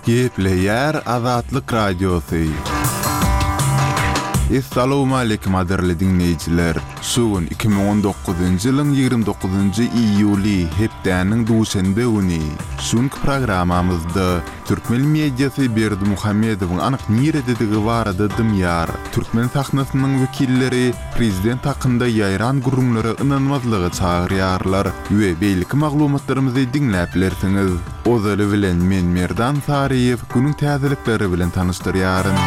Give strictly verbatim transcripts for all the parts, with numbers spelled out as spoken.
Gepleyer Azatlyk Radiosu. Assalamu alaykum aderli dinleyijiler. Şugun iki bin on dokuzuncu ýylyň ýygrimi dokuzunjy iýuly hepdäniň duşende güni. Şunk programamyzda Türkmen mediasy Berdimuhammedowyň anyk nirededigi barada dymýar. Türkmen sahnasynyň wekilleri prezident hakynda ýaýran gurulmalara ynanmazlygy çagyrýarlar we beýleki maglumatlarymyzy dinläp bilersiňiz. Ozaly bilen men Merdan Sariýew günüň täzelikleri bilen tanışdyrýaryn.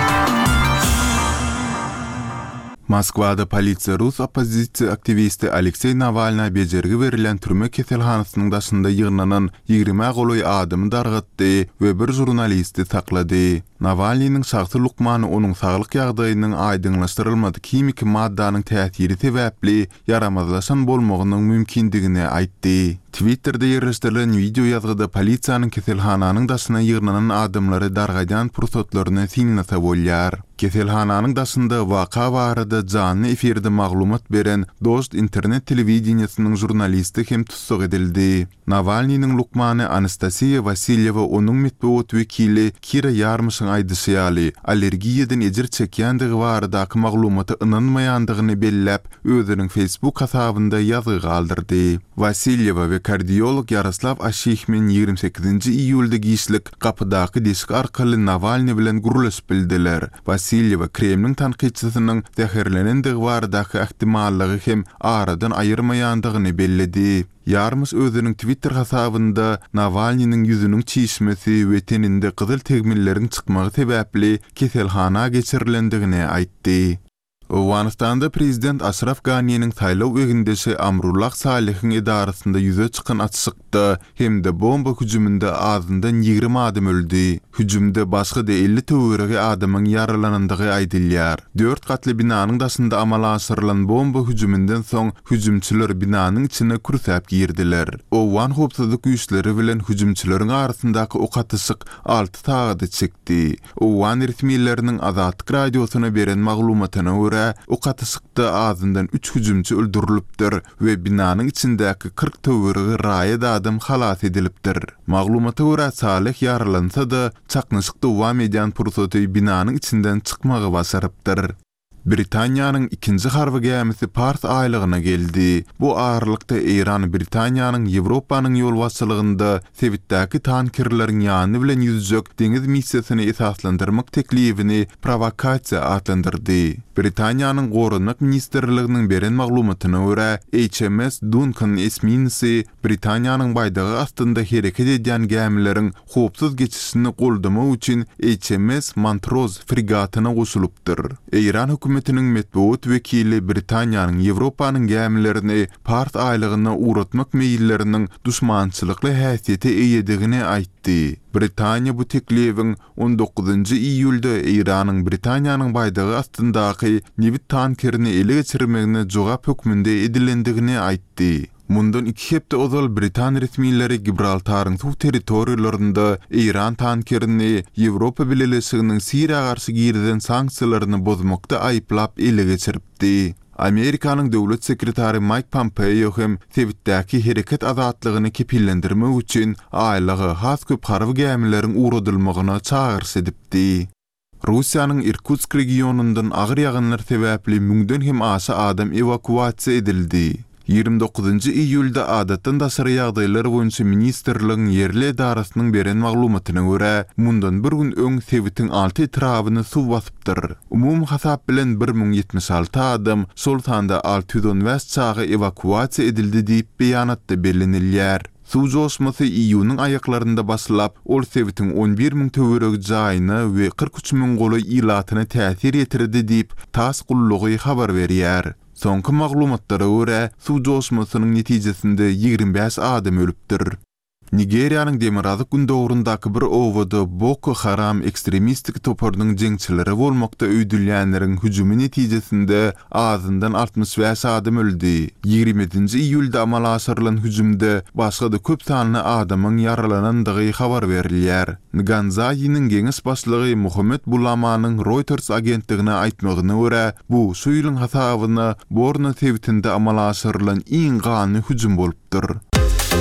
Moskwada polisiýa Rus opozisiýa aktivisti Aleksey Navalny bejergi berilen türme keselhanasynyň daşynda ýygnanan ýygrimi goly adamy dargatdy we bir jurnalisti saklady. Navalnyň şahsy lukmany onuň saglyk ýagdaýynyň aýdyňlaşdyrylmady kimik maddanyň täsiri sebäpli yaramazlaşan bolmagynyň mümkindigini aýtdy. Twitter'da ýerleşdirilen video ýazgyda polisiýanyň keselhananyň daşyna ýygnanan adamlary dargaýan pursatlaryny siňnasa bolýar. Keselhananyň daşynda waka barada canly efirde maglumat beren Dost internet telewizioniýasynyň jurnalisti hem tutsak edildi. Navalnyň lukmany Anastasiya Vasilyewa onuň metbuat wekili Kira Yarmyşyň aýdyşy allergiýadan ejir çekýändigi baradaky maglumaty ynanmaýandygyny belläp özüniň Facebook hasabynda ýazy galdyrdy. Vasilyewa we kardiolog Yaroslav Ashihmin ýygrimi sekizinji iýulda gişlik kapydaky deşik arkaly Navalny bilen gurulaşyp bildiler. Vasilyewa Kremlin tanqidçisynyň zäherlenendigi baradaky ähtimallygy hem aradan aýyrmaýandygyny belledi. Yarmyş özüniň Twitter hasabynda Navalnyň ýüzüniň çişmesi we teninde gyzyl tegmilleriň çykmagy sebäpli keselhana geçirilendigini aýtdy. Awganistanda prezident Ashraf Ghani'nin saýlaw egindesi Amrullah Salihiň edarasynda ýüze çykan atşykda hemde bomba hüjüminde azyndan ýygrimi adam öldü. Hüjümde başga da elli töweregi adamyň yaralanandygy aýdylýar. dört gatly binanyň daşynda amala aşyrylan bomba hüjümünden soň hüjümçiler binanyň içine kursäp girdiler. Owgan howpsuzlyk güýçleri bilen hüjümçileriň arasyndaky ok atyşyk alty sagada çekdi. Owgan resmiýetleriniň Azatlyk radiosyna beren maglumatyna görä ok atışykda azyndan üç hüjümçi öldürilipdir we binanyň içindäki kırk töweregi raýat adam halas edilipdir. Maglumata görä Salih yaralansa-da çaknyşykda dowam edýän pursaty binanyň içinden çykmagy basarypdyr. Britaniýanyň ikinji harby gemisi Pars aýlygyna geldi. Bu ağırlykda Iran Britaniýanyň Ýewropanyň ýol başçylygynda Sewitdäki tankerleriň ýanyny bilen ýüzjek deňiz missiýasyny esaslandyrmak teklifini provokasiýa adlandyrdy. Britaniýanyň Gorunmak Ministerliginiň beren maglumatyna görä H M S Duncan esminsi Britaniýanyň baýdagy astynda hereket edýän gemileriň howpsuz geçişini goldamak üçin H M S Montrose fregatyna goşulypdyr. Iran hökümetiniň metbuat wekili Britaniýanyň Ýewropanyň gemilerini Pars aýlygyna uğratmak meýilleriniň duşmançylykly häsiýete eýedigini aýtdy. Britaniýa bu teklifiň on dokuzunjy iýulda Iranyň Britaniýanyň baýdagy astyndaky Newit tankerini ele geçirmegine jogap hökmünde edilendigini aýtdy. Mundan iki hepde ozal Britan resmiýetleri Gibraltaryň suw territoriýalarynda Iran tankerini Ýewropa Birleşiginiň Siriýa garşy girden sanksiýalaryny bozmakda aýplap ele geçiripdi. Amerikanyň döwlet sekretary Mike Pompeo hem Sewitdäki hereket azatlygyny kepillendirmek üçin aýlygy has köp harby gemileriň uğradylmagyna çağırş edipdi. Russiýanyň Irkutsk regionundan agyr ýaganlar sebäpli müňden hem aşy adam evakuasiýa edildi. ýygrimi dokuzunjy iýulda adatdan daşary ýagdaýlar boýunça ministerligiň ýerli edarasynyň beren maglumatyna görä, mundan bir gün öň Sewitiň alty etrabyny suw basypdyr. Umum hasap bilen bir miň ýetmiş alty adam şol sanda alty ýüz on beş çagy evakuasiýa edildi diýip beýanatda bellenilýär. Suw joşmasy iýunyň aýaklarynda basylap, ol Sewitiň on bir miň töweregi jaýyna we kırk üç miň goly ilatyna täsir ýetirdi diýip tas gullugy habar berýär. Soňky maglumatlara görä, suw joşmasynyň netijesinde ýygrimi beş adam ölüpdir. Nigeriýanyň Demirazlyk gündogrundaky bir owada Boko Haram ekstremistik toparnyň jeňçileri bolmakda öýdülýänleriň hüjümi netijesinde azyndan altmış beş adam öldü. ýygrimiňji iýulda amala aşyrylan hüjümde başga da köp sanly adamyň yaralanandygy habar berilýär. Nganzaýynyň geňiş başlygy Muhammed Bulamanyň Reuters agentligine aýtmagyna görä, bu şu ýylyň hasabyna Borno Sewitinde amala aşyrylan iň gany hüjüm bolupdyr.